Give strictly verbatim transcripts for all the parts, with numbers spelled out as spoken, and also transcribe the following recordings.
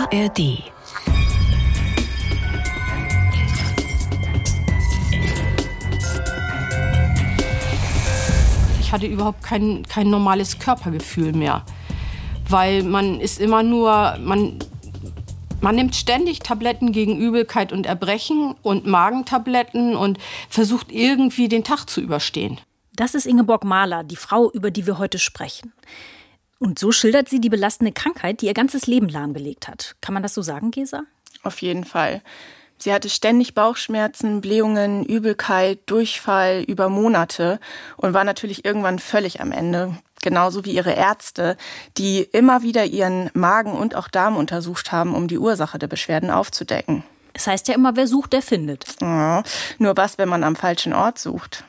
A R D. Ich hatte überhaupt kein, kein normales Körpergefühl mehr, weil man ist immer nur, man, man nimmt ständig Tabletten gegen Übelkeit und Erbrechen und Magentabletten und versucht irgendwie den Tag zu überstehen. Das ist Ingeborg Mahler, die Frau, über die wir heute sprechen. Und so schildert sie die belastende Krankheit, die ihr ganzes Leben lahmgelegt hat. Kann man das so sagen, Gesa? Auf jeden Fall. Sie hatte ständig Bauchschmerzen, Blähungen, Übelkeit, Durchfall über Monate und war natürlich irgendwann völlig am Ende. Genauso wie ihre Ärzte, die immer wieder ihren Magen und auch Darm untersucht haben, um die Ursache der Beschwerden aufzudecken. Es heißt ja immer, wer sucht, der findet. Ja, nur was, wenn man am falschen Ort sucht.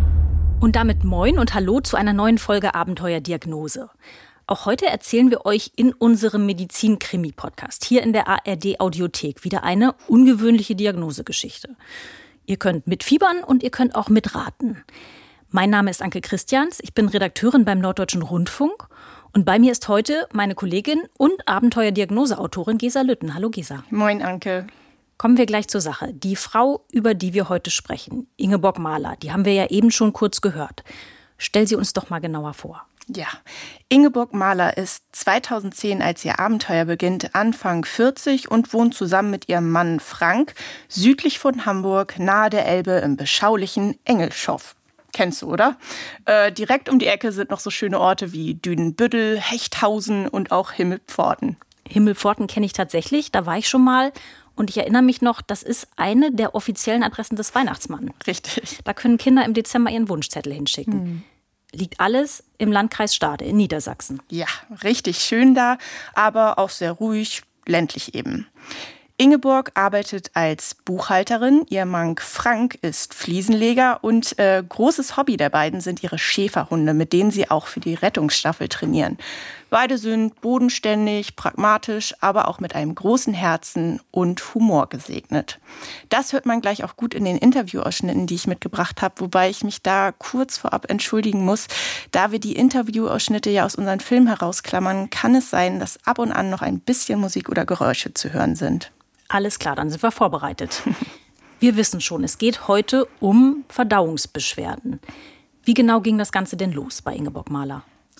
Und damit moin und hallo zu einer neuen Folge Abenteuerdiagnose. Auch heute erzählen wir euch in unserem Medizin-Krimi-Podcast hier in der A R D-Audiothek wieder eine ungewöhnliche Diagnosegeschichte. Ihr könnt mitfiebern und ihr könnt auch mitraten. Mein Name ist Anke Christians, ich bin Redakteurin beim Norddeutschen Rundfunk und bei mir ist heute meine Kollegin und Abenteuerdiagnoseautorin Gesa Lütten. Hallo Gesa. Moin Anke. Kommen wir gleich zur Sache. Die Frau, über die wir heute sprechen, Ingeborg Mahler, die haben wir ja eben schon kurz gehört. Stell sie uns doch mal genauer vor. Ja, Ingeborg Mahler ist zweitausendzehn, als ihr Abenteuer beginnt, Anfang vierzig und wohnt zusammen mit ihrem Mann Frank südlich von Hamburg, nahe der Elbe im beschaulichen Engelschow. Kennst du, oder? Äh, direkt um die Ecke sind noch so schöne Orte wie Dünenbüttel, Hechthausen und auch Himmelpforten. Himmelpforten kenne ich tatsächlich, da war ich schon mal. Und ich erinnere mich noch, das ist eine der offiziellen Adressen des Weihnachtsmanns. Richtig. Da können Kinder im Dezember ihren Wunschzettel hinschicken. Hm. Liegt alles im Landkreis Stade in Niedersachsen. Ja, richtig schön da, aber auch sehr ruhig, ländlich eben. Ingeborg arbeitet als Buchhalterin, ihr Mann Frank ist Fliesenleger und äh, großes Hobby der beiden sind ihre Schäferhunde, mit denen sie auch für die Rettungsstaffel trainieren. Beide sind bodenständig, pragmatisch, aber auch mit einem großen Herzen und Humor gesegnet. Das hört man gleich auch gut in den Interviewausschnitten, die ich mitgebracht habe, wobei ich mich da kurz vorab entschuldigen muss. Da wir die Interviewausschnitte ja aus unseren Filmen herausklammern, kann es sein, dass ab und an noch ein bisschen Musik oder Geräusche zu hören sind. Alles klar, dann sind wir vorbereitet. Wir wissen schon, es geht heute um Verdauungsbeschwerden. Wie genau ging das Ganze denn los bei Ingeborg Mahler?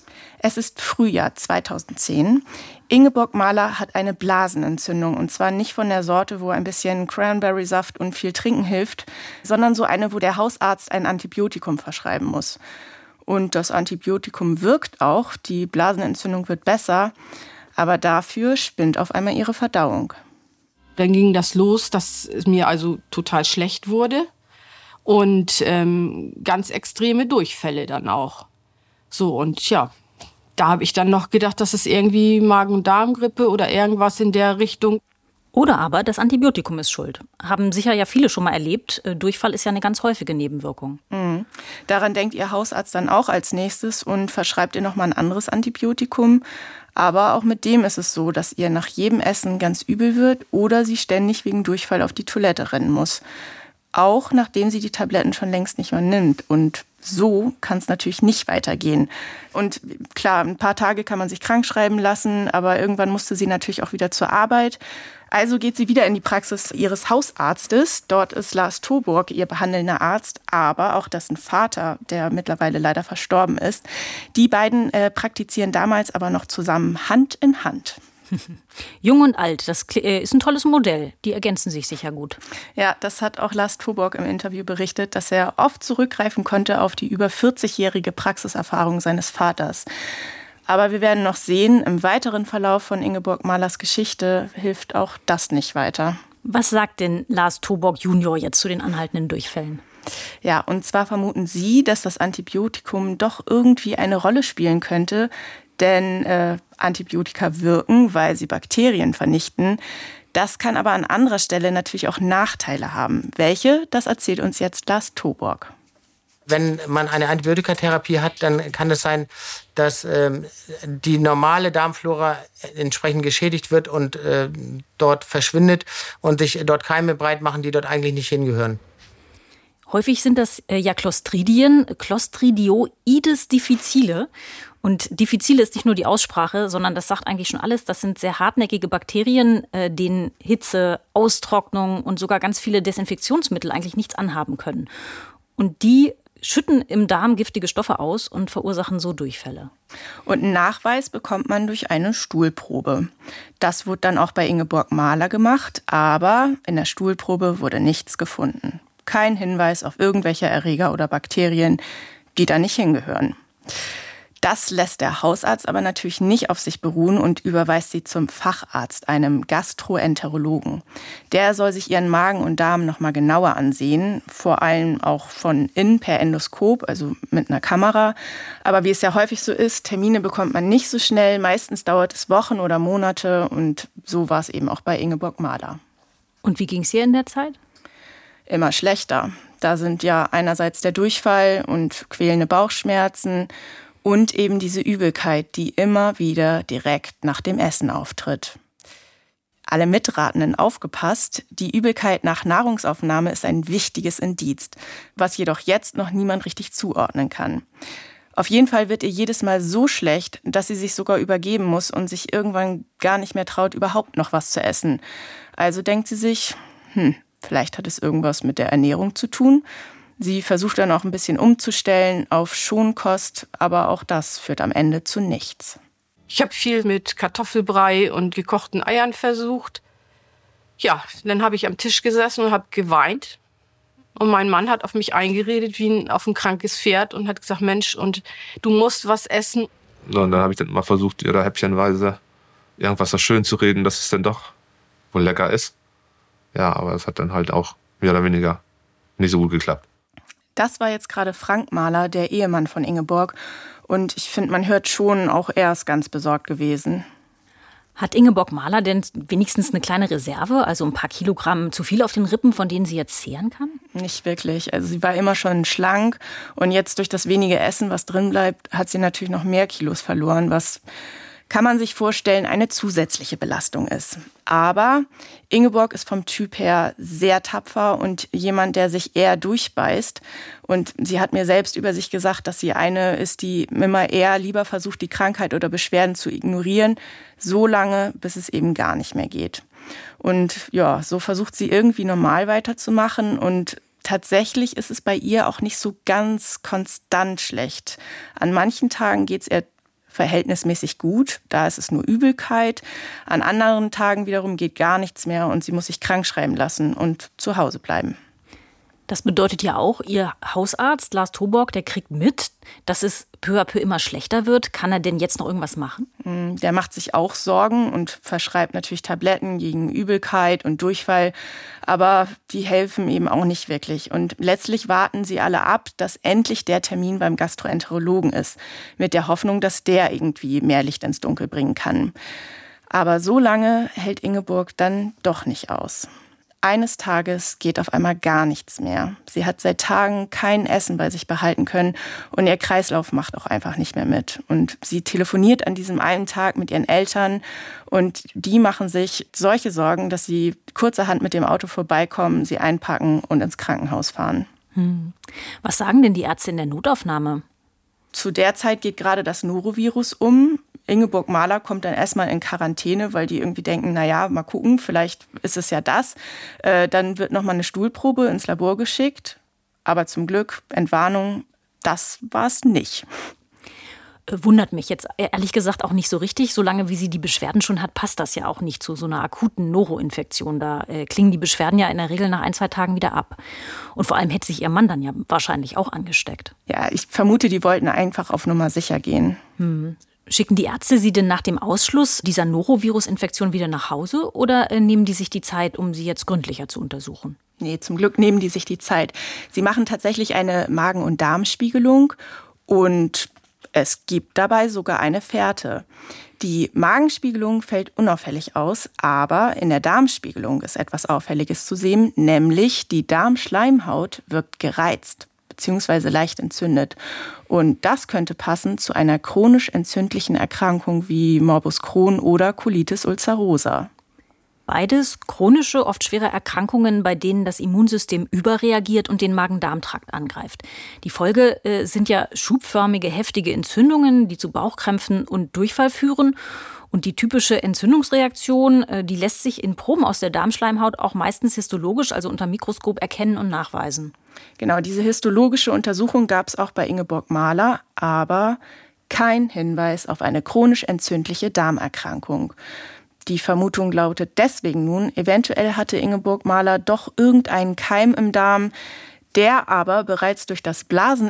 Es ist Frühjahr zweitausendzehn. Ingeborg Mahler hat eine Blasenentzündung. Und zwar nicht von der Sorte, wo ein bisschen Cranberry-Saft und viel Trinken hilft, sondern so eine, wo der Hausarzt ein Antibiotikum verschreiben muss. Und das Antibiotikum wirkt auch, die Blasenentzündung wird besser, aber dafür spinnt auf einmal ihre Verdauung. Dann ging das los, dass es mir also total schlecht wurde und ähm, ganz extreme Durchfälle dann auch. So, und ja, da habe ich dann noch gedacht, dass es irgendwie Magen- und Darmgrippe oder irgendwas in der Richtung. Oder aber das Antibiotikum ist schuld. Haben sicher ja viele schon mal erlebt. Durchfall ist ja eine ganz häufige Nebenwirkung. Mhm. Daran denkt ihr Hausarzt dann auch als nächstes und verschreibt ihr nochmal ein anderes Antibiotikum. Aber auch mit dem ist es so, dass ihr nach jedem Essen ganz übel wird oder sie ständig wegen Durchfall auf die Toilette rennen muss. Auch nachdem sie die Tabletten schon längst nicht mehr nimmt. Und so kann es natürlich nicht weitergehen. Und klar, ein paar Tage kann man sich krank schreiben lassen, aber irgendwann musste sie natürlich auch wieder zur Arbeit. Also geht sie wieder in die Praxis ihres Hausarztes. Dort ist Lars Toborg ihr behandelnder Arzt, aber auch dessen Vater, der mittlerweile leider verstorben ist. Die beiden äh, praktizieren damals aber noch zusammen Hand in Hand. Jung und alt, das ist ein tolles Modell. Die ergänzen sich sicher gut. Ja, das hat auch Lars Toborg im Interview berichtet, dass er oft zurückgreifen konnte auf die über vierzigjährige Praxiserfahrung seines Vaters. Aber wir werden noch sehen, im weiteren Verlauf von Ingeborg Mahlers Geschichte hilft auch das nicht weiter. Was sagt denn Lars Toborg Junior jetzt zu den anhaltenden Durchfällen? Ja, und zwar vermuten sie, dass das Antibiotikum doch irgendwie eine Rolle spielen könnte, denn äh, Antibiotika wirken, weil sie Bakterien vernichten. Das kann aber an anderer Stelle natürlich auch Nachteile haben. Welche? Das erzählt uns jetzt Lars Toborg. Wenn man eine Antibiotikatherapie hat, dann kann es sein, dass ähm, die normale Darmflora entsprechend geschädigt wird und äh, dort verschwindet und sich dort Keime breit machen, die dort eigentlich nicht hingehören. Häufig sind das äh, ja Clostridien, Clostridioides difficile. Und diffizile ist nicht nur die Aussprache, sondern das sagt eigentlich schon alles. Das sind sehr hartnäckige Bakterien, äh, denen Hitze, Austrocknung und sogar ganz viele Desinfektionsmittel eigentlich nichts anhaben können. Und die schütten im Darm giftige Stoffe aus und verursachen so Durchfälle. Und einen Nachweis bekommt man durch eine Stuhlprobe. Das wurde dann auch bei Ingeborg Mahler gemacht, aber in der Stuhlprobe wurde nichts gefunden. Kein Hinweis auf irgendwelche Erreger oder Bakterien, die da nicht hingehören. Das lässt der Hausarzt aber natürlich nicht auf sich beruhen und überweist sie zum Facharzt, einem Gastroenterologen. Der soll sich ihren Magen und Darm noch mal genauer ansehen, vor allem auch von innen per Endoskop, also mit einer Kamera. Aber wie es ja häufig so ist, Termine bekommt man nicht so schnell. Meistens dauert es Wochen oder Monate und so war es eben auch bei Ingeborg Mahler. Und wie ging es ihr in der Zeit? Immer schlechter. Da sind ja einerseits der Durchfall und quälende Bauchschmerzen und eben diese Übelkeit, die immer wieder direkt nach dem Essen auftritt. Alle Mitratenden aufgepasst, die Übelkeit nach Nahrungsaufnahme ist ein wichtiges Indiz, was jedoch jetzt noch niemand richtig zuordnen kann. Auf jeden Fall wird ihr jedes Mal so schlecht, dass sie sich sogar übergeben muss und sich irgendwann gar nicht mehr traut, überhaupt noch was zu essen. Also denkt sie sich, hm, vielleicht hat es irgendwas mit der Ernährung zu tun. Sie versucht dann auch ein bisschen umzustellen auf Schonkost, aber auch das führt am Ende zu nichts. Ich habe viel mit Kartoffelbrei und gekochten Eiern versucht. Ja, dann habe ich am Tisch gesessen und habe geweint. Und mein Mann hat auf mich eingeredet wie ein, auf ein krankes Pferd und hat gesagt, Mensch, und du musst was essen. So, und dann habe ich dann mal versucht, ihr da häppchenweise irgendwas so schön zu reden, dass es dann doch wohl lecker ist. Ja, aber es hat dann halt auch mehr oder weniger nicht so gut geklappt. Das war jetzt gerade Frank Mahler, der Ehemann von Ingeborg. Und ich finde, man hört schon, auch er ist ganz besorgt gewesen. Hat Ingeborg Mahler denn wenigstens eine kleine Reserve, also ein paar Kilogramm zu viel auf den Rippen, von denen sie jetzt zehren kann? Nicht wirklich. Also sie war immer schon schlank. Und jetzt durch das wenige Essen, was drin bleibt, hat sie natürlich noch mehr Kilos verloren, was, kann man sich vorstellen, eine zusätzliche Belastung ist. Aber Ingeborg ist vom Typ her sehr tapfer und jemand, der sich eher durchbeißt. Und sie hat mir selbst über sich gesagt, dass sie eine ist, die immer eher lieber versucht, die Krankheit oder Beschwerden zu ignorieren, so lange, bis es eben gar nicht mehr geht. Und ja, so versucht sie irgendwie normal weiterzumachen und tatsächlich ist es bei ihr auch nicht so ganz konstant schlecht. An manchen Tagen geht es eher verhältnismäßig gut, da ist es nur Übelkeit. An anderen Tagen wiederum geht gar nichts mehr und sie muss sich krank schreiben lassen und zu Hause bleiben. Das bedeutet ja auch, Ihr Hausarzt Lars Toborg, der kriegt mit, dass es peu à peu immer schlechter wird. Kann er denn jetzt noch irgendwas machen? Der macht sich auch Sorgen und verschreibt natürlich Tabletten gegen Übelkeit und Durchfall. Aber die helfen eben auch nicht wirklich. Und letztlich warten sie alle ab, dass endlich der Termin beim Gastroenterologen ist. Mit der Hoffnung, dass der irgendwie mehr Licht ins Dunkel bringen kann. Aber so lange hält Ingeborg dann doch nicht aus. Eines Tages geht auf einmal gar nichts mehr. Sie hat seit Tagen kein Essen bei sich behalten können und ihr Kreislauf macht auch einfach nicht mehr mit. Und sie telefoniert an diesem einen Tag mit ihren Eltern und die machen sich solche Sorgen, dass sie kurzerhand mit dem Auto vorbeikommen, sie einpacken und ins Krankenhaus fahren. Hm. Was sagen denn die Ärzte in der Notaufnahme? Zu der Zeit geht gerade das Norovirus um. Ingeborg Mahler kommt dann erstmal in Quarantäne, weil die irgendwie denken, naja, mal gucken, vielleicht ist es ja das. Äh, dann wird nochmal eine Stuhlprobe ins Labor geschickt. Aber zum Glück, Entwarnung, das war es nicht. Wundert mich jetzt ehrlich gesagt auch nicht so richtig. Solange wie sie die Beschwerden schon hat, passt das ja auch nicht zu so einer akuten Noroinfektion. Da äh, klingen die Beschwerden ja in der Regel nach ein, zwei Tagen wieder ab. Und vor allem hätte sich ihr Mann dann ja wahrscheinlich auch angesteckt. Ja, ich vermute, die wollten einfach auf Nummer sicher gehen. Hm. Schicken die Ärzte sie denn nach dem Ausschluss dieser Norovirus-Infektion wieder nach Hause oder äh, nehmen die sich die Zeit, um sie jetzt gründlicher zu untersuchen? Nee, zum Glück nehmen die sich die Zeit. Sie machen tatsächlich eine Magen- und Darmspiegelung und es gibt dabei sogar eine Fährte. Die Magenspiegelung fällt unauffällig aus, aber in der Darmspiegelung ist etwas Auffälliges zu sehen, nämlich die Darmschleimhaut wirkt gereizt bzw. leicht entzündet. Und das könnte passen zu einer chronisch entzündlichen Erkrankung wie Morbus Crohn oder Colitis ulcerosa. Beides chronische, oft schwere Erkrankungen, bei denen das Immunsystem überreagiert und den Magen-Darm-Trakt angreift. Die Folge äh, sind ja schubförmige, heftige Entzündungen, die zu Bauchkrämpfen und Durchfall führen. Und die typische Entzündungsreaktion, äh, die lässt sich in Proben aus der Darmschleimhaut auch meistens histologisch, also unter Mikroskop, erkennen und nachweisen. Genau, diese histologische Untersuchung gab es auch bei Ingeborg Mahler, aber kein Hinweis auf eine chronisch entzündliche Darmerkrankung. Die Vermutung lautet deswegen nun, eventuell hatte Ingeborg Mahler doch irgendeinen Keim im Darm, der aber bereits durch das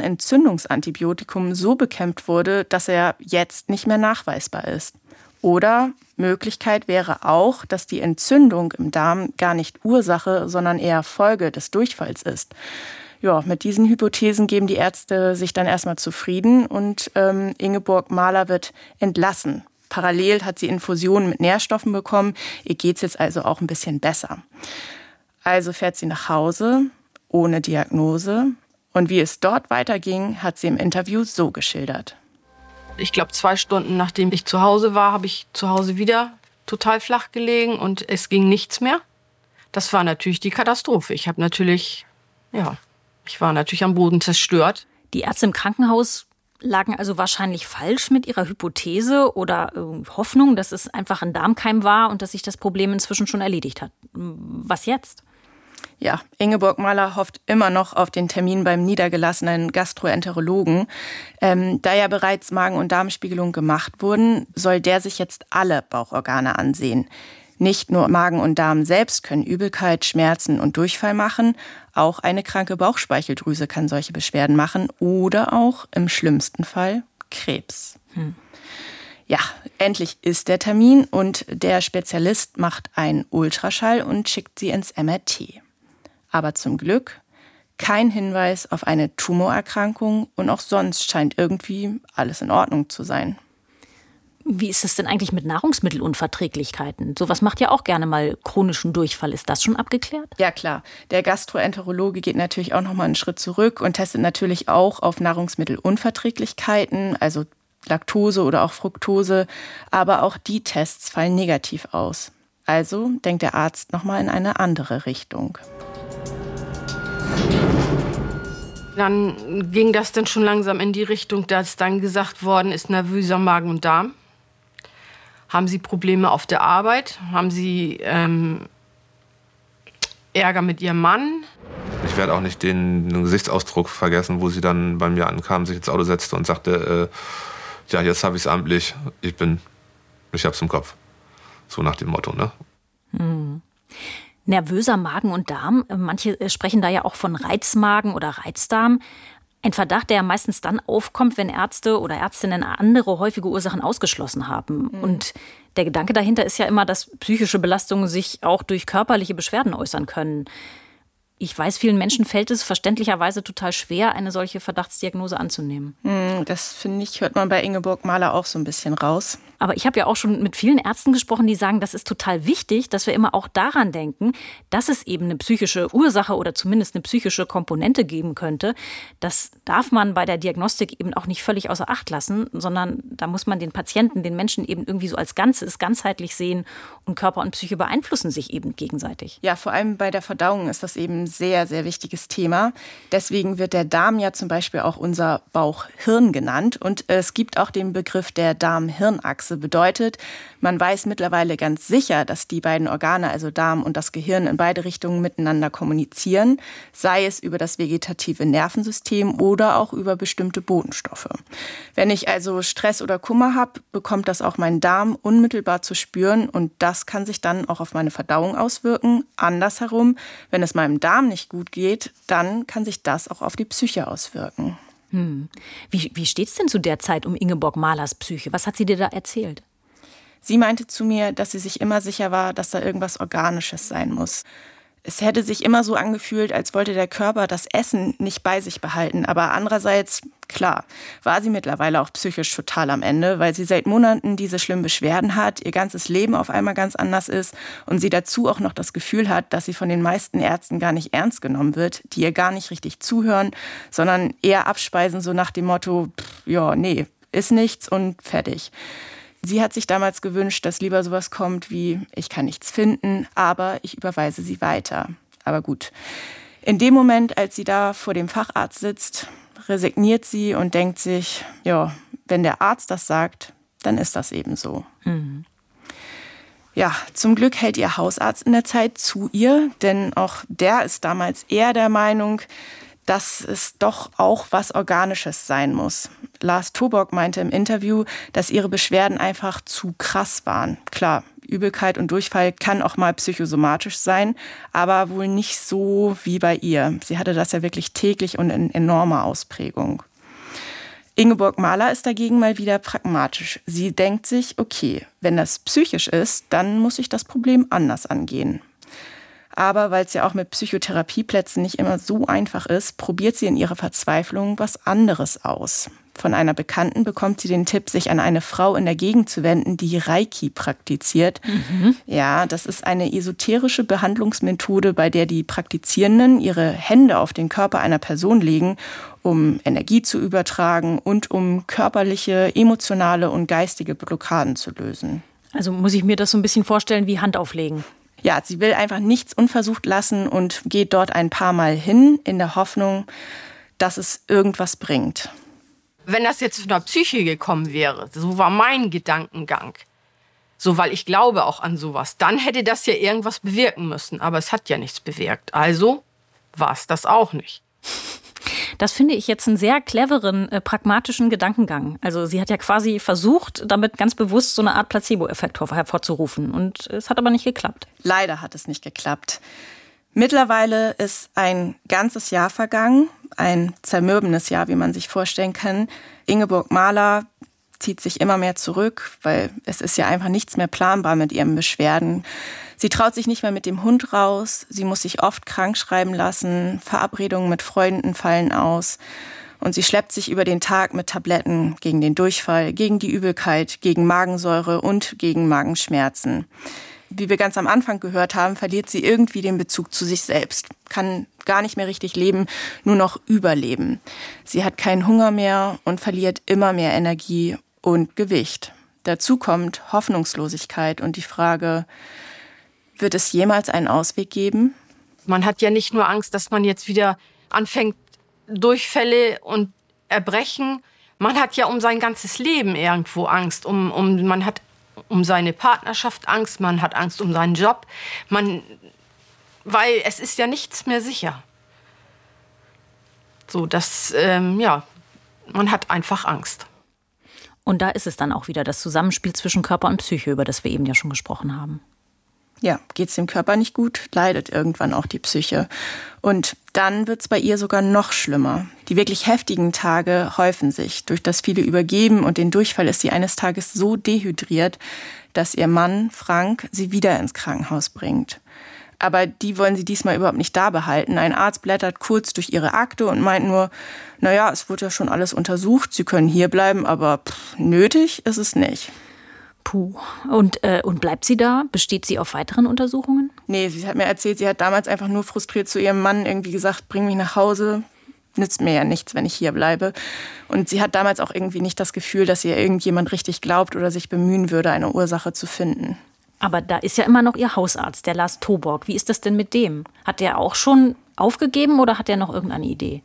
Blasenentzündungsantibiotikum so bekämpft wurde, dass er jetzt nicht mehr nachweisbar ist. Oder Möglichkeit wäre auch, dass die Entzündung im Darm gar nicht Ursache, sondern eher Folge des Durchfalls ist. Ja, mit diesen Hypothesen geben die Ärzte sich dann erstmal zufrieden und ähm, Ingeborg Mahler wird entlassen. Parallel hat sie Infusionen mit Nährstoffen bekommen. Ihr geht's jetzt also auch ein bisschen besser. Also fährt sie nach Hause, ohne Diagnose. Und wie es dort weiterging, hat sie im Interview so geschildert. Ich glaube, zwei Stunden nachdem ich zu Hause war, habe ich zu Hause wieder total flach gelegen und es ging nichts mehr. Das war natürlich die Katastrophe. Ich habe natürlich, ja, ich war natürlich am Boden zerstört. Die Ärzte im Krankenhaus lagen also wahrscheinlich falsch mit ihrer Hypothese oder äh, Hoffnung, dass es einfach ein Darmkeim war und dass sich das Problem inzwischen schon erledigt hat. Was jetzt? Ja, Ingeborg Mahler hofft immer noch auf den Termin beim niedergelassenen Gastroenterologen. Ähm, da ja bereits Magen- und Darmspiegelungen gemacht wurden, soll der sich jetzt alle Bauchorgane ansehen. Nicht nur Magen und Darm selbst können Übelkeit, Schmerzen und Durchfall machen, auch eine kranke Bauchspeicheldrüse kann solche Beschwerden machen oder auch im schlimmsten Fall Krebs. Hm. Ja, endlich ist der Termin und der Spezialist macht einen Ultraschall und schickt sie ins M R T. Aber zum Glück kein Hinweis auf eine Tumorerkrankung und auch sonst scheint irgendwie alles in Ordnung zu sein. Wie ist es denn eigentlich mit Nahrungsmittelunverträglichkeiten? Sowas macht ja auch gerne mal chronischen Durchfall. Ist das schon abgeklärt? Ja, klar. Der Gastroenterologe geht natürlich auch noch mal einen Schritt zurück und testet natürlich auch auf Nahrungsmittelunverträglichkeiten, also Laktose oder auch Fructose. Aber auch die Tests fallen negativ aus. Also denkt der Arzt noch mal in eine andere Richtung. Dann ging das dann schon langsam in die Richtung, dass dann gesagt worden ist, nervöser Magen und Darm. Haben Sie Probleme auf der Arbeit? Haben Sie ähm, Ärger mit Ihrem Mann? Ich werde auch nicht den, den Gesichtsausdruck vergessen, wo sie dann bei mir ankam, sich ins Auto setzte und sagte, äh, ja, jetzt habe ich es amtlich, ich bin, ich hab's im Kopf. So nach dem Motto, ne? Hm. Nervöser Magen und Darm, manche sprechen da ja auch von Reizmagen oder Reizdarm. Ein Verdacht, der ja meistens dann aufkommt, wenn Ärzte oder Ärztinnen andere häufige Ursachen ausgeschlossen haben. Mhm. Und der Gedanke dahinter ist ja immer, dass psychische Belastungen sich auch durch körperliche Beschwerden äußern können. Ich weiß, vielen Menschen fällt es verständlicherweise total schwer, eine solche Verdachtsdiagnose anzunehmen. Das, finde ich, hört man bei Ingeborg Mahler auch so ein bisschen raus. Aber ich habe ja auch schon mit vielen Ärzten gesprochen, die sagen, das ist total wichtig, dass wir immer auch daran denken, dass es eben eine psychische Ursache oder zumindest eine psychische Komponente geben könnte. Das darf man bei der Diagnostik eben auch nicht völlig außer Acht lassen, sondern da muss man den Patienten, den Menschen eben irgendwie so als Ganzes, ganzheitlich sehen und Körper und Psyche beeinflussen sich eben gegenseitig. Ja, vor allem bei der Verdauung ist das eben ein sehr, sehr wichtiges Thema. Deswegen wird der Darm ja zum Beispiel auch unser Bauchhirn genannt und es gibt auch den Begriff der Darm-Hirn-Achse. Bedeutet, man weiß mittlerweile ganz sicher, dass die beiden Organe, also Darm und das Gehirn, in beide Richtungen miteinander kommunizieren, sei es über das vegetative Nervensystem oder auch über bestimmte Botenstoffe. Wenn ich also Stress oder Kummer habe, bekommt das auch mein Darm unmittelbar zu spüren und das kann sich dann auch auf meine Verdauung auswirken. Andersherum, wenn es meinem Darm nicht gut geht, dann kann sich das auch auf die Psyche auswirken. Hm. Wie, wie steht es denn zu der Zeit um Ingeborg Mahlers Psyche? Was hat sie dir da erzählt? Sie meinte zu mir, dass sie sich immer sicher war, dass da irgendwas Organisches sein muss. Es hätte sich immer so angefühlt, als wollte der Körper das Essen nicht bei sich behalten. Aber andererseits, klar, war sie mittlerweile auch psychisch total am Ende, weil sie seit Monaten diese schlimmen Beschwerden hat, ihr ganzes Leben auf einmal ganz anders ist und sie dazu auch noch das Gefühl hat, dass sie von den meisten Ärzten gar nicht ernst genommen wird, die ihr gar nicht richtig zuhören, sondern eher abspeisen, so nach dem Motto, pff, ja, nee, ist nichts und fertig. Sie hat sich damals gewünscht, dass lieber sowas kommt wie, ich kann nichts finden, aber ich überweise Sie weiter. Aber gut, in dem Moment, als sie da vor dem Facharzt sitzt, resigniert sie und denkt sich, ja, wenn der Arzt das sagt, dann ist das eben so. Mhm. Ja, zum Glück hält ihr Hausarzt in der Zeit zu ihr, denn auch der ist damals eher der Meinung, dass es doch auch was Organisches sein muss. Lars Toborg meinte im Interview, dass ihre Beschwerden einfach zu krass waren. Klar, Übelkeit und Durchfall kann auch mal psychosomatisch sein, aber wohl nicht so wie bei ihr. Sie hatte das ja wirklich täglich und in enormer Ausprägung. Ingeborg Mahler ist dagegen mal wieder pragmatisch. Sie denkt sich, okay, wenn das psychisch ist, dann muss ich das Problem anders angehen. Aber weil es ja auch mit Psychotherapieplätzen nicht immer so einfach ist, probiert sie in ihrer Verzweiflung was anderes aus. Von einer Bekannten bekommt sie den Tipp, sich an eine Frau in der Gegend zu wenden, die Reiki praktiziert. Mhm. Ja, das ist eine esoterische Behandlungsmethode, bei der die Praktizierenden ihre Hände auf den Körper einer Person legen, um Energie zu übertragen und um körperliche, emotionale und geistige Blockaden zu lösen. Also muss ich mir das so ein bisschen vorstellen wie Hand auflegen? Ja, sie will einfach nichts unversucht lassen und geht dort ein paar Mal hin, in der Hoffnung, dass es irgendwas bringt. Wenn das jetzt von der Psyche gekommen wäre, so war mein Gedankengang, so weil ich glaube auch an sowas, dann hätte das ja irgendwas bewirken müssen. Aber es hat ja nichts bewirkt. Also war es das auch nicht. Das finde ich jetzt einen sehr cleveren, äh, pragmatischen Gedankengang. Also sie hat ja quasi versucht, damit ganz bewusst so eine Art Placebo-Effekt hervorzurufen. Und es hat aber nicht geklappt. Leider hat es nicht geklappt. Mittlerweile ist ein ganzes Jahr vergangen, ein zermürbendes Jahr, wie man sich vorstellen kann. Ingeborg Mahler zieht sich immer mehr zurück, weil es ist ja einfach nichts mehr planbar mit ihren Beschwerden. Sie traut sich nicht mehr mit dem Hund raus, sie muss sich oft krank schreiben lassen, Verabredungen mit Freunden fallen aus und sie schleppt sich über den Tag mit Tabletten gegen den Durchfall, gegen die Übelkeit, gegen Magensäure und gegen Magenschmerzen. Wie wir ganz am Anfang gehört haben, verliert sie irgendwie den Bezug zu sich selbst, kann gar nicht mehr richtig leben, nur noch überleben. Sie hat keinen Hunger mehr und verliert immer mehr Energie und Gewicht. Dazu kommt Hoffnungslosigkeit und die Frage, wird es jemals einen Ausweg geben? Man hat ja nicht nur Angst, dass man jetzt wieder anfängt, Durchfälle und Erbrechen. Man hat ja um sein ganzes Leben irgendwo Angst. Um, um, man hat um seine Partnerschaft Angst, man hat Angst um seinen Job. Man, weil es ist ja nichts mehr sicher. So, das, ähm, ja, man hat einfach Angst. Und da ist es dann auch wieder das Zusammenspiel zwischen Körper und Psyche, über das wir eben ja schon gesprochen haben. Ja, geht's dem Körper nicht gut, leidet irgendwann auch die Psyche. Und dann wird's bei ihr sogar noch schlimmer. Die wirklich heftigen Tage häufen sich. Durch das viele Übergeben und den Durchfall ist sie eines Tages so dehydriert, dass ihr Mann, Frank, sie wieder ins Krankenhaus bringt. Aber die wollen sie diesmal überhaupt nicht da behalten. Ein Arzt blättert kurz durch ihre Akte und meint nur, naja, es wurde ja schon alles untersucht, sie können hier bleiben, aber pff, nötig ist es nicht. Puh. Und, äh, und bleibt sie da? Besteht sie auf weiteren Untersuchungen? Nee, sie hat mir erzählt, sie hat damals einfach nur frustriert zu ihrem Mann irgendwie gesagt, bring mich nach Hause, nützt mir ja nichts, wenn ich hier bleibe. Und sie hat damals auch irgendwie nicht das Gefühl, dass ihr irgendjemand richtig glaubt oder sich bemühen würde, eine Ursache zu finden. Aber da ist ja immer noch ihr Hausarzt, der Lars Toborg. Wie ist das denn mit dem? Hat der auch schon aufgegeben oder hat er noch irgendeine Idee?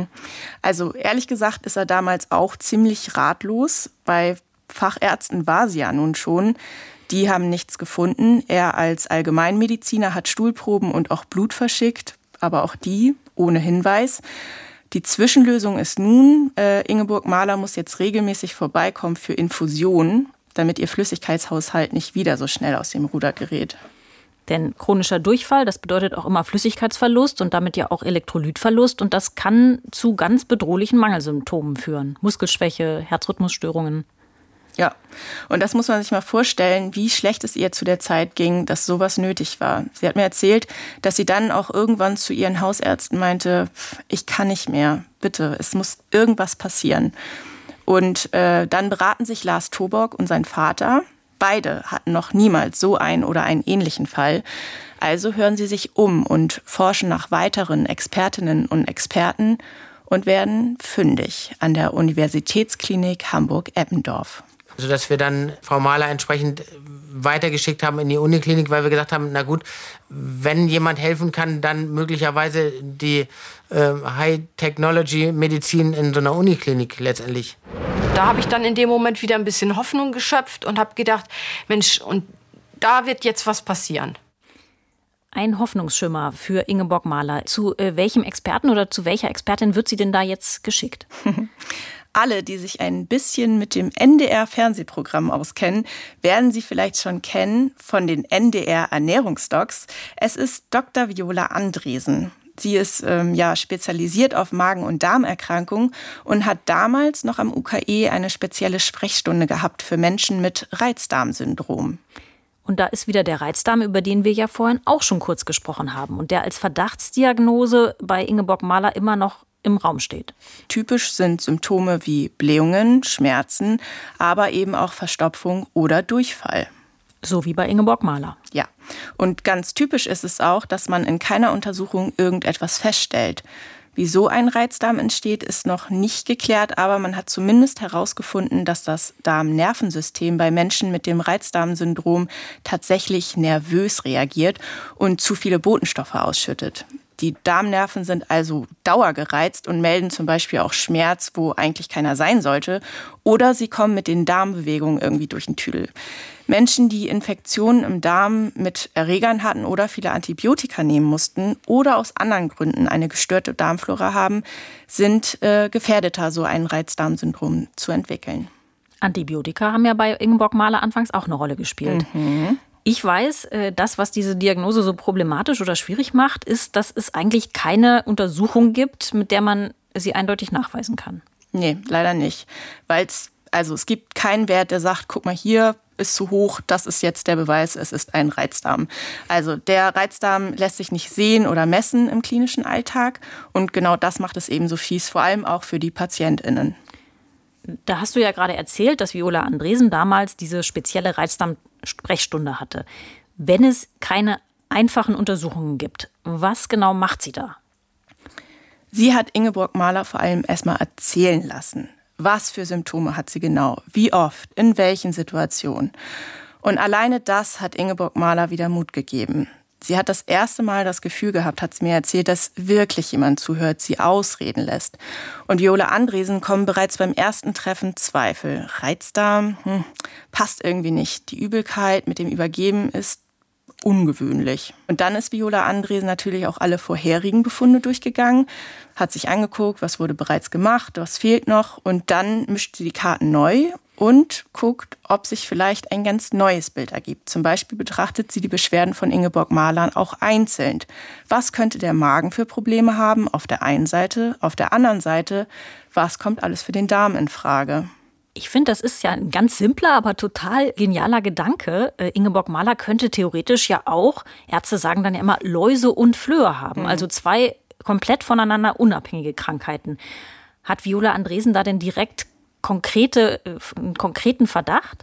Also ehrlich gesagt ist er damals auch ziemlich ratlos. Bei Fachärzten war sie ja nun schon. Die haben nichts gefunden. Er als Allgemeinmediziner hat Stuhlproben und auch Blut verschickt, aber auch die ohne Hinweis. Die Zwischenlösung ist nun, äh, Ingeborg Mahler muss jetzt regelmäßig vorbeikommen für Infusionen, damit ihr Flüssigkeitshaushalt nicht wieder so schnell aus dem Ruder gerät. Denn chronischer Durchfall, das bedeutet auch immer Flüssigkeitsverlust und damit ja auch Elektrolytverlust. Und das kann zu ganz bedrohlichen Mangelsymptomen führen. Muskelschwäche, Herzrhythmusstörungen. Ja, und das muss man sich mal vorstellen, wie schlecht es ihr zu der Zeit ging, dass sowas nötig war. Sie hat mir erzählt, dass sie dann auch irgendwann zu ihren Hausärzten meinte, ich kann nicht mehr, bitte, es muss irgendwas passieren. Und äh, dann beraten sich Lars Toborg und sein Vater. Beide hatten noch niemals so einen oder einen ähnlichen Fall. Also hören sie sich um und forschen nach weiteren Expertinnen und Experten und werden fündig an der Universitätsklinik Hamburg-Eppendorf. sodass wir dann Frau Mahler entsprechend weitergeschickt haben in die Uniklinik, weil wir gesagt haben, na gut, wenn jemand helfen kann, dann möglicherweise die äh, High-Technology-Medizin in so einer Uniklinik letztendlich. Da habe ich dann in dem Moment wieder ein bisschen Hoffnung geschöpft und habe gedacht, Mensch, und da wird jetzt was passieren. Ein Hoffnungsschimmer für Ingeborg Mahler. Zu äh, welchem Experten oder zu welcher Expertin wird sie denn da jetzt geschickt? Alle, die sich ein bisschen mit dem N D R-Fernsehprogramm auskennen, werden sie vielleicht schon kennen von den N D R-Ernährungsdocs. Es ist Doktor Viola Andresen. Sie ist ähm, ja spezialisiert auf Magen- und Darmerkrankungen und hat damals noch am U K E eine spezielle Sprechstunde gehabt für Menschen mit Reizdarmsyndrom. Und da ist wieder der Reizdarm, über den wir ja vorhin auch schon kurz gesprochen haben und der als Verdachtsdiagnose bei Ingeborg Mahler immer noch im Raum steht. Typisch sind Symptome wie Blähungen, Schmerzen, aber eben auch Verstopfung oder Durchfall. So wie bei Ingeborg Mahler. Ja, und ganz typisch ist es auch, dass man in keiner Untersuchung irgendetwas feststellt. Wieso ein Reizdarm entsteht, ist noch nicht geklärt, aber man hat zumindest herausgefunden, dass das Darmnervensystem bei Menschen mit dem Reizdarmsyndrom tatsächlich nervös reagiert und zu viele Botenstoffe ausschüttet. Die Darmnerven sind also dauergereizt und melden zum Beispiel auch Schmerz, wo eigentlich keiner sein sollte. Oder sie kommen mit den Darmbewegungen irgendwie durch den Tüdel. Menschen, die Infektionen im Darm mit Erregern hatten oder viele Antibiotika nehmen mussten oder aus anderen Gründen eine gestörte Darmflora haben, sind äh, gefährdeter, so ein Reizdarmsyndrom zu entwickeln. Antibiotika haben ja bei Ingeborg Mahler anfangs auch eine Rolle gespielt. Mhm. Ich weiß, das, was diese Diagnose so problematisch oder schwierig macht, ist, dass es eigentlich keine Untersuchung gibt, mit der man sie eindeutig nachweisen kann. Nee, leider nicht. Weil es, also es gibt keinen Wert, der sagt, guck mal, hier ist zu hoch, das ist jetzt der Beweis, es ist ein Reizdarm. Also der Reizdarm lässt sich nicht sehen oder messen im klinischen Alltag. Und genau das macht es eben so fies, vor allem auch für die PatientInnen. Da hast du ja gerade erzählt, dass Viola Andresen damals diese spezielle Reizdarm-Sprechstunde hatte. Wenn es keine einfachen Untersuchungen gibt, was genau macht sie da? Sie hat Ingeborg Mahler vor allem erstmal erzählen lassen. Was für Symptome hat sie genau? Wie oft? In welchen Situationen? Und alleine das hat Ingeborg Mahler wieder Mut gegeben. Sie hat das erste Mal das Gefühl gehabt, hat sie mir erzählt, dass wirklich jemand zuhört, sie ausreden lässt. Und Viola Andresen kommen bereits beim ersten Treffen Zweifel. Reizdarm, hm, passt irgendwie nicht. Die Übelkeit mit dem Übergeben ist ungewöhnlich. Und dann ist Viola Andresen natürlich auch alle vorherigen Befunde durchgegangen, hat sich angeguckt, was wurde bereits gemacht, was fehlt noch. Und dann mischt sie die Karten neu und guckt, ob sich vielleicht ein ganz neues Bild ergibt. Zum Beispiel betrachtet sie die Beschwerden von Ingeborg Mahler auch einzeln. Was könnte der Magen für Probleme haben auf der einen Seite, auf der anderen Seite, was kommt alles für den Darm in Frage? Ich finde, das ist ja ein ganz simpler, aber total genialer Gedanke. Äh, Ingeborg Mahler könnte theoretisch ja auch, Ärzte sagen dann ja immer, Läuse und Flöhe haben. Mhm. Also zwei komplett voneinander unabhängige Krankheiten. Hat Viola Andresen da denn direkt konkrete, einen konkreten Verdacht?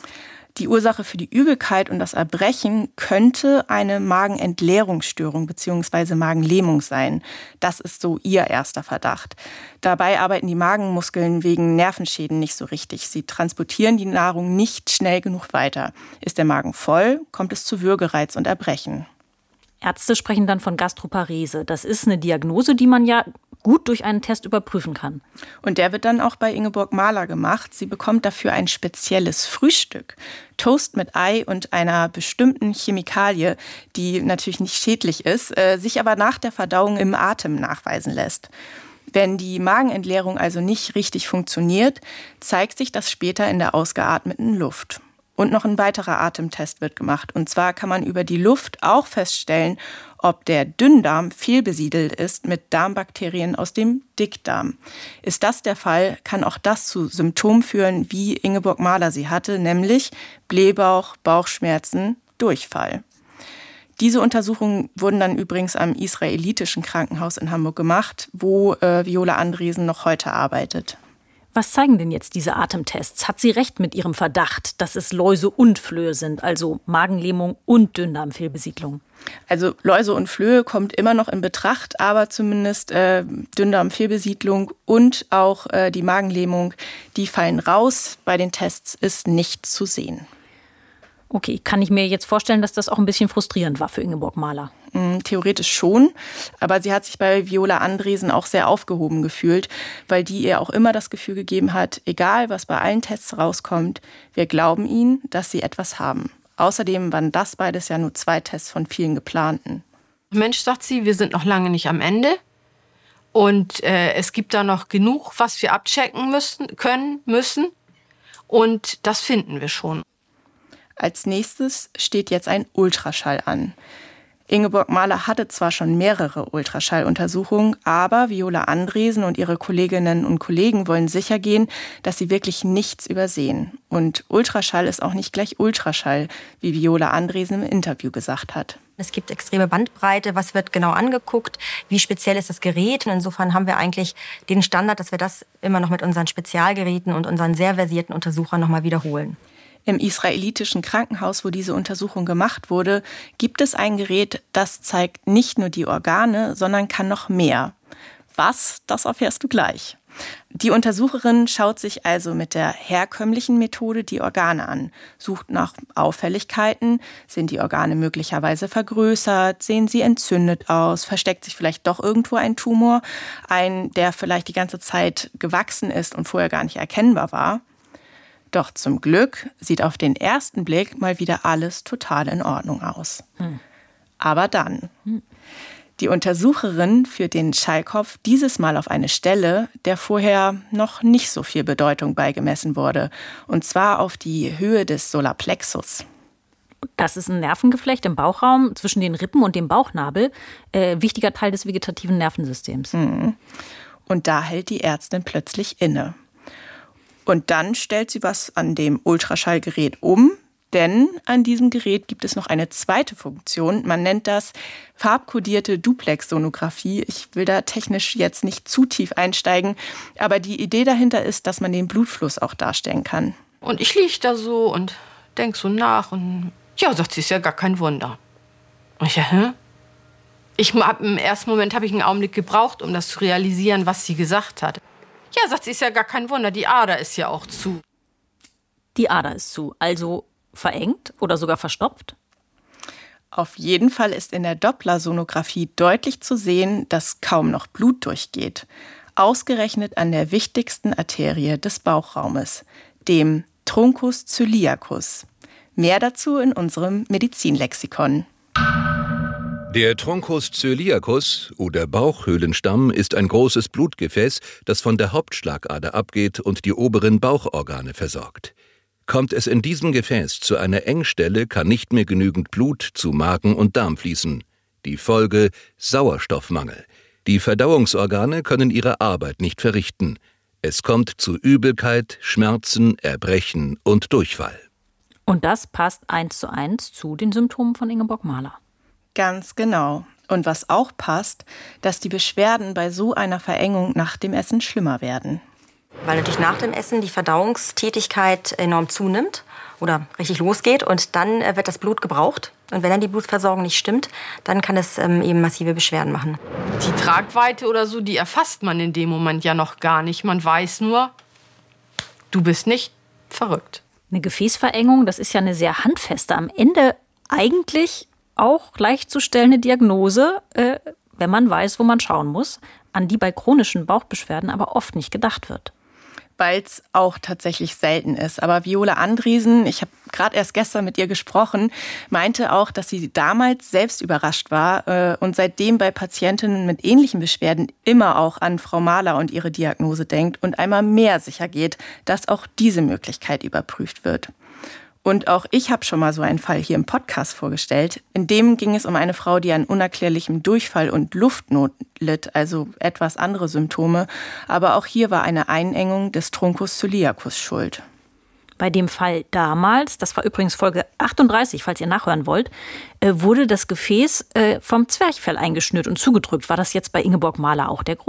Die Ursache für die Übelkeit und das Erbrechen könnte eine Magenentleerungsstörung bzw. Magenlähmung sein. Das ist so ihr erster Verdacht. Dabei arbeiten die Magenmuskeln wegen Nervenschäden nicht so richtig. Sie transportieren die Nahrung nicht schnell genug weiter. Ist der Magen voll, kommt es zu Würgereiz und Erbrechen. Ärzte sprechen dann von Gastroparese. Das ist eine Diagnose, die man ja gut durch einen Test überprüfen kann. Und der wird dann auch bei Ingeborg Mahler gemacht. Sie bekommt dafür ein spezielles Frühstück. Toast mit Ei und einer bestimmten Chemikalie, die natürlich nicht schädlich ist, äh, sich aber nach der Verdauung im Atem nachweisen lässt. Wenn die Magenentleerung also nicht richtig funktioniert, zeigt sich das später in der ausgeatmeten Luft. Und noch ein weiterer Atemtest wird gemacht. Und zwar kann man über die Luft auch feststellen, ob der Dünndarm fehlbesiedelt ist mit Darmbakterien aus dem Dickdarm. Ist das der Fall, kann auch das zu Symptomen führen, wie Ingeborg Mahler sie hatte, nämlich Blähbauch, Bauchschmerzen, Durchfall. Diese Untersuchungen wurden dann übrigens am Israelitischen Krankenhaus in Hamburg gemacht, wo äh, Viola Andresen noch heute arbeitet. Was zeigen denn jetzt diese Atemtests? Hat sie recht mit ihrem Verdacht, dass es Läuse und Flöhe sind, also Magenlähmung und Dünndarmfehlbesiedlung? Also Läuse und Flöhe kommt immer noch in Betracht, aber zumindest äh, Dünndarmfehlbesiedlung und auch äh, die Magenlähmung, die fallen raus. Bei den Tests ist nichts zu sehen. Okay, kann ich mir jetzt vorstellen, dass das auch ein bisschen frustrierend war für Ingeborg Mahler? Theoretisch schon, aber sie hat sich bei Viola Andresen auch sehr aufgehoben gefühlt, weil die ihr auch immer das Gefühl gegeben hat, egal was bei allen Tests rauskommt, wir glauben ihnen, dass sie etwas haben. Außerdem waren das beides ja nur zwei Tests von vielen geplanten. Mensch, sagt sie, wir sind noch lange nicht am Ende und äh, es gibt da noch genug, was wir abchecken müssen, können, müssen und das finden wir schon. Als nächstes steht jetzt ein Ultraschall an. Ingeborg Mahler hatte zwar schon mehrere Ultraschalluntersuchungen, aber Viola Andresen und ihre Kolleginnen und Kollegen wollen sicher gehen, dass sie wirklich nichts übersehen. Und Ultraschall ist auch nicht gleich Ultraschall, wie Viola Andresen im Interview gesagt hat. Es gibt extreme Bandbreite, was wird genau angeguckt, wie speziell ist das Gerät. Und insofern haben wir eigentlich den Standard, dass wir das immer noch mit unseren Spezialgeräten und unseren sehr versierten Untersuchern noch mal wiederholen. Im israelitischen Krankenhaus, wo diese Untersuchung gemacht wurde, gibt es ein Gerät, das zeigt nicht nur die Organe, sondern kann noch mehr. Was, das erfährst du gleich. Die Untersucherin schaut sich also mit der herkömmlichen Methode die Organe an, sucht nach Auffälligkeiten, sind die Organe möglicherweise vergrößert, sehen sie entzündet aus, versteckt sich vielleicht doch irgendwo ein Tumor, ein, der vielleicht die ganze Zeit gewachsen ist und vorher gar nicht erkennbar war. Doch zum Glück sieht auf den ersten Blick mal wieder alles total in Ordnung aus. Hm. Aber dann. Hm. Die Untersucherin führt den Schallkopf dieses Mal auf eine Stelle, der vorher noch nicht so viel Bedeutung beigemessen wurde. Und zwar auf die Höhe des Solarplexus. Das ist ein Nervengeflecht im Bauchraum zwischen den Rippen und dem Bauchnabel. Äh, wichtiger Teil des vegetativen Nervensystems. Hm. Und da hält die Ärztin plötzlich inne. Und dann stellt sie was an dem Ultraschallgerät um, denn an diesem Gerät gibt es noch eine zweite Funktion. Man nennt das farbkodierte Duplex-Sonographie. Ich will da technisch jetzt nicht zu tief einsteigen, aber die Idee dahinter ist, dass man den Blutfluss auch darstellen kann. Und ich liege da so und denk so nach und ja, sagt sie, ist ja gar kein Wunder. Und ich, ja, hä? Ich hab, im ersten Moment habe ich einen Augenblick gebraucht, um das zu realisieren, was sie gesagt hat. Ja, sagt sie, ist ja gar kein Wunder, die Ader ist ja auch zu. Die Ader ist zu, also verengt oder sogar verstopft? Auf jeden Fall ist in der Dopplersonographie deutlich zu sehen, dass kaum noch Blut durchgeht. Ausgerechnet an der wichtigsten Arterie des Bauchraumes, dem Truncus coeliacus. Mehr dazu in unserem Medizinlexikon. Der Truncus coeliacus oder Bauchhöhlenstamm ist ein großes Blutgefäß, das von der Hauptschlagader abgeht und die oberen Bauchorgane versorgt. Kommt es in diesem Gefäß zu einer Engstelle, kann nicht mehr genügend Blut zu Magen und Darm fließen. Die Folge: Sauerstoffmangel. Die Verdauungsorgane können ihre Arbeit nicht verrichten. Es kommt zu Übelkeit, Schmerzen, Erbrechen und Durchfall. Und das passt eins zu eins zu den Symptomen von Ingeborg Mahler. Ganz genau. Und was auch passt, dass die Beschwerden bei so einer Verengung nach dem Essen schlimmer werden. Weil natürlich nach dem Essen die Verdauungstätigkeit enorm zunimmt oder richtig losgeht und dann wird das Blut gebraucht. Und wenn dann die Blutversorgung nicht stimmt, dann kann es ähm, eben massive Beschwerden machen. Die Tragweite oder so, die erfasst man in dem Moment ja noch gar nicht. Man weiß nur, du bist nicht verrückt. Eine Gefäßverengung, das ist ja eine sehr handfeste, am Ende eigentlich auch gleichzustellende Diagnose, äh, wenn man weiß, wo man schauen muss, an die bei chronischen Bauchbeschwerden aber oft nicht gedacht wird. Weil es auch tatsächlich selten ist. Aber Viola Andresen, ich habe gerade erst gestern mit ihr gesprochen, meinte auch, dass sie damals selbst überrascht war äh, und seitdem bei Patientinnen mit ähnlichen Beschwerden immer auch an Frau Mahler und ihre Diagnose denkt und einmal mehr sicher geht, dass auch diese Möglichkeit überprüft wird. Und auch ich habe schon mal so einen Fall hier im Podcast vorgestellt. In dem ging es um eine Frau, die an unerklärlichem Durchfall und Luftnot litt, also etwas andere Symptome. Aber auch hier war eine Einengung des Truncus coeliacus schuld. Bei dem Fall damals, das war übrigens Folge achtunddreißig, falls ihr nachhören wollt, wurde das Gefäß vom Zwerchfell eingeschnürt und zugedrückt. War das jetzt bei Ingeborg Mahler auch der Grund?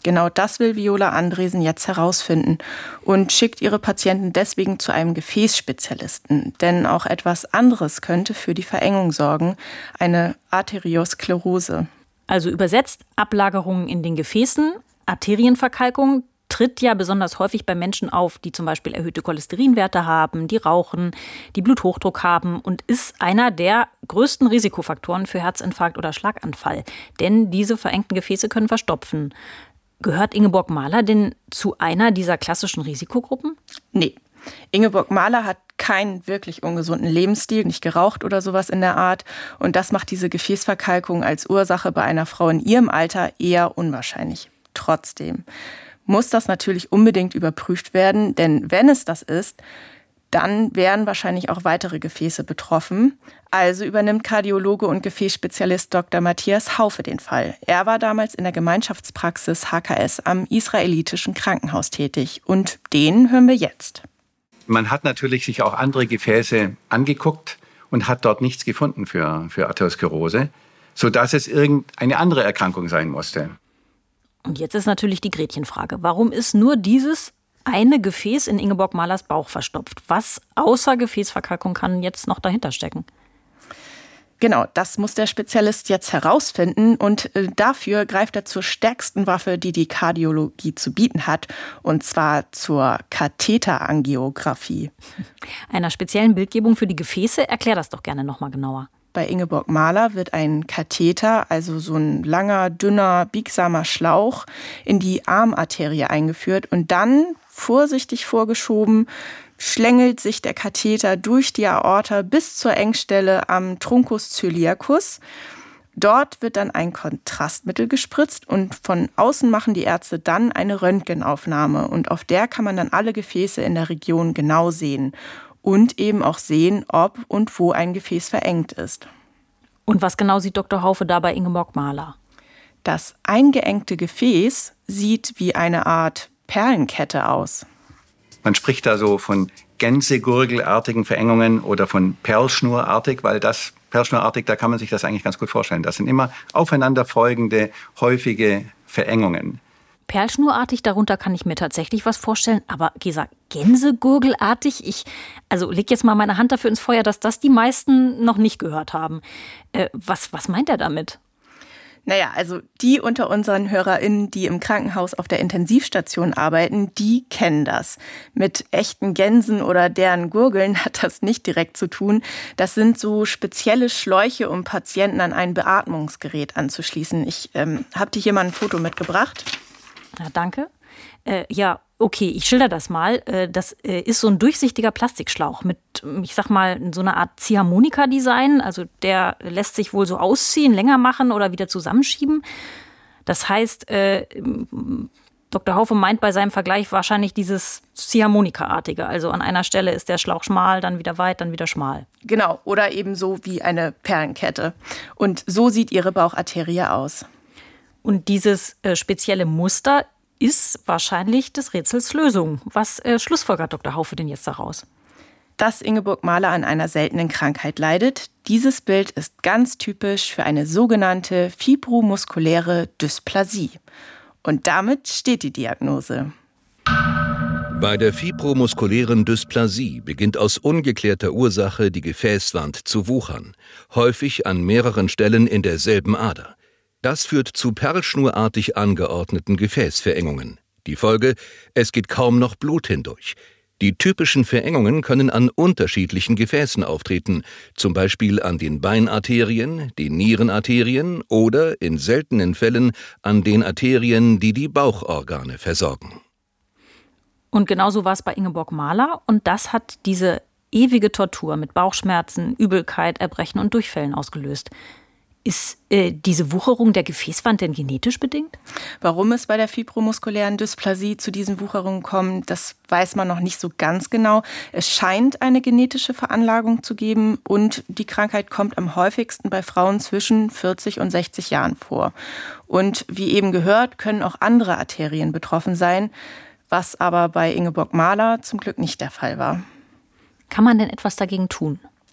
Genau das will Viola Andresen jetzt herausfinden und schickt ihre Patienten deswegen zu einem Gefäßspezialisten. Denn auch etwas anderes könnte für die Verengung sorgen, eine Arteriosklerose. Also übersetzt Ablagerungen in den Gefäßen, Arterienverkalkung tritt ja besonders häufig bei Menschen auf, die zum Beispiel erhöhte Cholesterinwerte haben, die rauchen, die Bluthochdruck haben und ist einer der größten Risikofaktoren für Herzinfarkt oder Schlaganfall. Denn diese verengten Gefäße können verstopfen. Gehört Ingeborg Mahler denn zu einer dieser klassischen Risikogruppen? Nee. Ingeborg Mahler hat keinen wirklich ungesunden Lebensstil, nicht geraucht oder sowas in der Art. Und das macht diese Gefäßverkalkung als Ursache bei einer Frau in ihrem Alter eher unwahrscheinlich. Trotzdem muss das natürlich unbedingt überprüft werden, denn wenn es das ist, dann wären wahrscheinlich auch weitere Gefäße betroffen. Also übernimmt Kardiologe und Gefäßspezialist Doktor Matthias Haufe den Fall. Er war damals in der Gemeinschaftspraxis H K S am israelitischen Krankenhaus tätig und den hören wir jetzt. Man hat natürlich sich auch andere Gefäße angeguckt und hat dort nichts gefunden für, für Arteriosklerose, sodass es irgendeine andere Erkrankung sein musste. Und jetzt ist natürlich die Gretchenfrage. Warum ist nur dieses eine Gefäß in Ingeborg Mahlers Bauch verstopft? Was außer Gefäßverkalkung kann jetzt noch dahinter stecken? Genau, das muss der Spezialist jetzt herausfinden und dafür greift er zur stärksten Waffe, die die Kardiologie zu bieten hat, und zwar zur Katheterangiographie. Einer speziellen Bildgebung für die Gefäße? Erklär das doch gerne noch mal genauer. Bei Ingeborg Mahler wird ein Katheter, also so ein langer, dünner, biegsamer Schlauch, in die Armarterie eingeführt und dann vorsichtig vorgeschoben, schlängelt sich der Katheter durch die Aorta bis zur Engstelle am Truncus coeliacus. Dort wird dann ein Kontrastmittel gespritzt und von außen machen die Ärzte dann eine Röntgenaufnahme und auf der kann man dann alle Gefäße in der Region genau sehen. Und eben auch sehen, ob und wo ein Gefäß verengt ist. Und was genau sieht Doktor Haufe da bei Ingeborg Mahler? Das eingeengte Gefäß sieht wie eine Art Perlenkette aus. Man spricht da so von gänsegurgelartigen Verengungen oder von perlschnurartig, weil das perlschnurartig, da kann man sich das eigentlich ganz gut vorstellen. Das sind immer aufeinanderfolgende, häufige Verengungen. Perlschnurartig, darunter kann ich mir tatsächlich was vorstellen. Aber Gesa, Gänsegurgelartig? Ich, also leg jetzt mal meine Hand dafür ins Feuer, dass das die meisten noch nicht gehört haben. Äh, was, was meint er damit? Naja, also die unter unseren HörerInnen, die im Krankenhaus auf der Intensivstation arbeiten, die kennen das. Mit echten Gänsen oder deren Gurgeln hat das nicht direkt zu tun. Das sind so spezielle Schläuche, um Patienten an ein Beatmungsgerät anzuschließen. Ich ähm, habe dir hier mal ein Foto mitgebracht. Ja, danke. Äh, ja, okay, ich schilder das mal. Äh, das äh, ist so ein durchsichtiger Plastikschlauch mit, ich sag mal, so einer Art Ziehharmonika-Design. Also der lässt sich wohl so ausziehen, länger machen oder wieder zusammenschieben. Das heißt, äh, Doktor Haufe meint bei seinem Vergleich wahrscheinlich dieses Ziehharmonika-artige. Also an einer Stelle ist der Schlauch schmal, dann wieder weit, dann wieder schmal. Genau, oder eben so wie eine Perlenkette. Und so sieht ihre Baucharterie aus. Und dieses äh, spezielle Muster ist wahrscheinlich des Rätsels Lösung. Was äh, schlussfolgert Doktor Haufe denn jetzt daraus? Dass Ingeborg Mahler an einer seltenen Krankheit leidet. Dieses Bild ist ganz typisch für eine sogenannte fibromuskuläre Dysplasie. Und damit steht die Diagnose. Bei der fibromuskulären Dysplasie beginnt aus ungeklärter Ursache die Gefäßwand zu wuchern, häufig an mehreren Stellen in derselben Ader. Das führt zu perlschnurartig angeordneten Gefäßverengungen. Die Folge: Es geht kaum noch Blut hindurch. Die typischen Verengungen können an unterschiedlichen Gefäßen auftreten, zum Beispiel an den Beinarterien, den Nierenarterien oder in seltenen Fällen an den Arterien, die die Bauchorgane versorgen. Und genauso war es bei Ingeborg Mahler und das hat diese ewige Tortur mit Bauchschmerzen, Übelkeit, Erbrechen und Durchfällen ausgelöst. Ist äh, diese Wucherung der Gefäßwand denn genetisch bedingt? Warum es bei der fibromuskulären Dysplasie zu diesen Wucherungen kommt, das weiß man noch nicht so ganz genau. Es scheint eine genetische Veranlagung zu geben und die Krankheit kommt am häufigsten bei Frauen zwischen vierzig und sechzig Jahren vor. Und wie eben gehört, können auch andere Arterien betroffen sein, was aber bei Ingeborg Mahler zum Glück nicht der Fall war. Kann man denn etwas dagegen tun?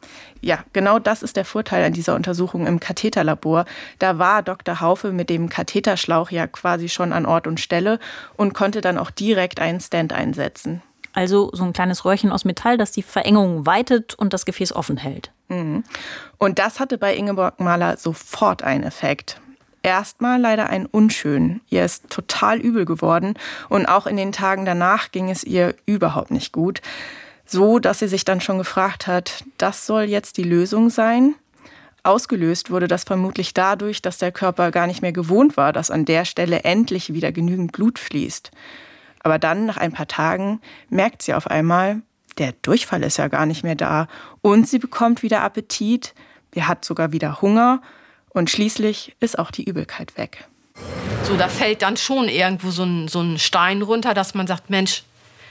Ja, genau das ist der Vorteil an dieser Untersuchung im Katheterlabor. Da war Doktor Haufe mit dem Katheterschlauch ja quasi schon an Ort und Stelle und konnte dann auch direkt einen Stent einsetzen. Also so ein kleines Röhrchen aus Metall, das die Verengung weitet und das Gefäß offen hält. Mhm. Und das hatte bei Ingeborg Mahler sofort einen Effekt. Erstmal leider einen unschönen. Ihr ist total übel geworden und auch in den Tagen danach ging es ihr überhaupt nicht gut. So, dass sie sich dann schon gefragt hat, das soll jetzt die Lösung sein? Ausgelöst wurde das vermutlich dadurch, dass der Körper gar nicht mehr gewohnt war, dass an der Stelle endlich wieder genügend Blut fließt. Aber dann, nach ein paar Tagen, merkt sie auf einmal, der Durchfall ist ja gar nicht mehr da. Und sie bekommt wieder Appetit, sie hat sogar wieder Hunger und schließlich ist auch die Übelkeit weg. So, da fällt dann schon irgendwo so ein, so ein Stein runter, dass man sagt, Mensch,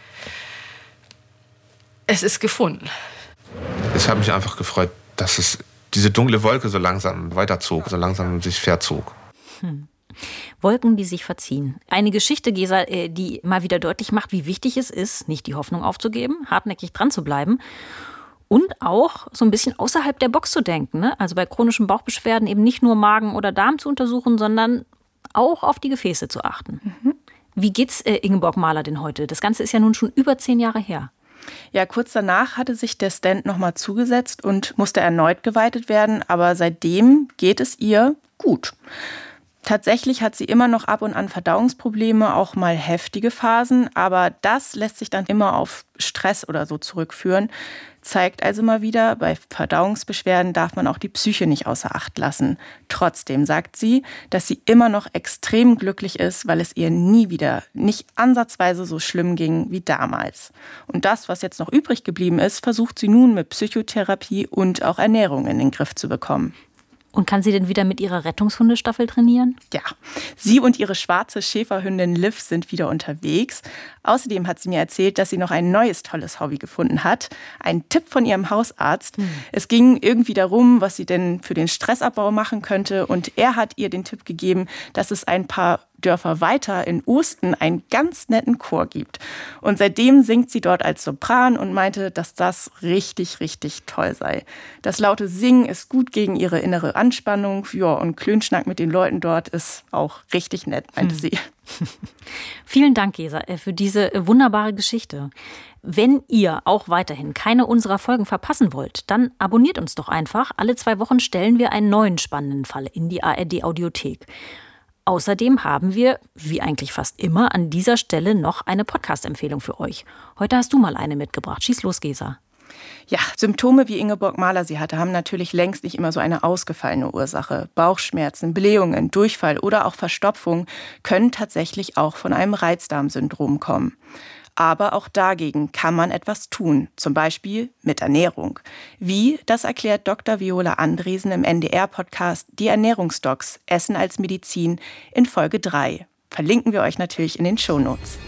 es ist gefunden. Es hat mich einfach gefreut, dass es diese dunkle Wolke so langsam weiterzog, so langsam sich verzog. Hm. Wolken, die sich verziehen. Eine Geschichte, Gesa, die mal wieder deutlich macht, wie wichtig es ist, nicht die Hoffnung aufzugeben, hartnäckig dran zu bleiben und auch so ein bisschen außerhalb der Box zu denken. Ne? Also bei chronischen Bauchbeschwerden eben nicht nur Magen oder Darm zu untersuchen, sondern auch auf die Gefäße zu achten. Mhm. Wie geht's äh, Ingeborg Mahler denn heute? Das Ganze ist ja nun schon über zehn Jahre her. Ja, kurz danach hatte sich der Stent nochmal zugesetzt und musste erneut geweitet werden, aber seitdem geht es ihr gut. Tatsächlich hat sie immer noch ab und an Verdauungsprobleme, auch mal heftige Phasen, aber das lässt sich dann immer auf Stress oder so zurückführen. Zeigt also mal wieder, bei Verdauungsbeschwerden darf man auch die Psyche nicht außer Acht lassen. Trotzdem sagt sie, dass sie immer noch extrem glücklich ist, weil es ihr nie wieder, nicht ansatzweise so schlimm ging wie damals. Und das, was jetzt noch übrig geblieben ist, versucht sie nun mit Psychotherapie und auch Ernährung in den Griff zu bekommen. Und kann sie denn wieder mit ihrer Rettungshundestaffel trainieren? Ja, sie und ihre schwarze Schäferhündin Liv sind wieder unterwegs. Außerdem hat sie mir erzählt, dass sie noch ein neues tolles Hobby gefunden hat. Ein Tipp von ihrem Hausarzt. Mhm. Es ging irgendwie darum, was sie denn für den Stressabbau machen könnte. Und er hat ihr den Tipp gegeben, dass es ein paar Dörfer weiter in Osten einen ganz netten Chor gibt. Und seitdem singt sie dort als Sopran und meinte, dass das richtig, richtig toll sei. Das laute Singen ist gut gegen ihre innere Anspannung. Ja, und Klönschnack mit den Leuten dort ist auch richtig nett, meinte hm. sie. Vielen Dank, Gesa, für diese wunderbare Geschichte. Wenn ihr auch weiterhin keine unserer Folgen verpassen wollt, dann abonniert uns doch einfach. Alle zwei Wochen stellen wir einen neuen spannenden Fall in die A R D-Audiothek. Außerdem haben wir, wie eigentlich fast immer, an dieser Stelle noch eine Podcast-Empfehlung für euch. Heute hast du mal eine mitgebracht. Schieß los, Gesa. Ja, Symptome, wie Ingeborg Mahler sie hatte, haben natürlich längst nicht immer so eine ausgefallene Ursache. Bauchschmerzen, Blähungen, Durchfall oder auch Verstopfung können tatsächlich auch von einem Reizdarmsyndrom kommen. Aber auch dagegen kann man etwas tun, zum Beispiel mit Ernährung. Wie, das erklärt Doktor Viola Andresen im N D R-Podcast Die Ernährungsdocs Essen als Medizin in Folge drei. Verlinken wir euch natürlich in den Shownotes.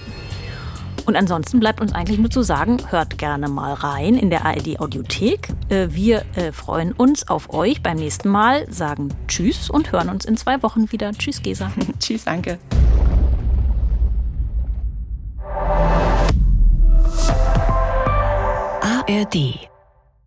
Und ansonsten bleibt uns eigentlich nur zu sagen, hört gerne mal rein in der A R D-Audiothek. Wir freuen uns auf euch beim nächsten Mal, sagen Tschüss und hören uns in zwei Wochen wieder. Tschüss, Gesa. Tschüss, danke. A R D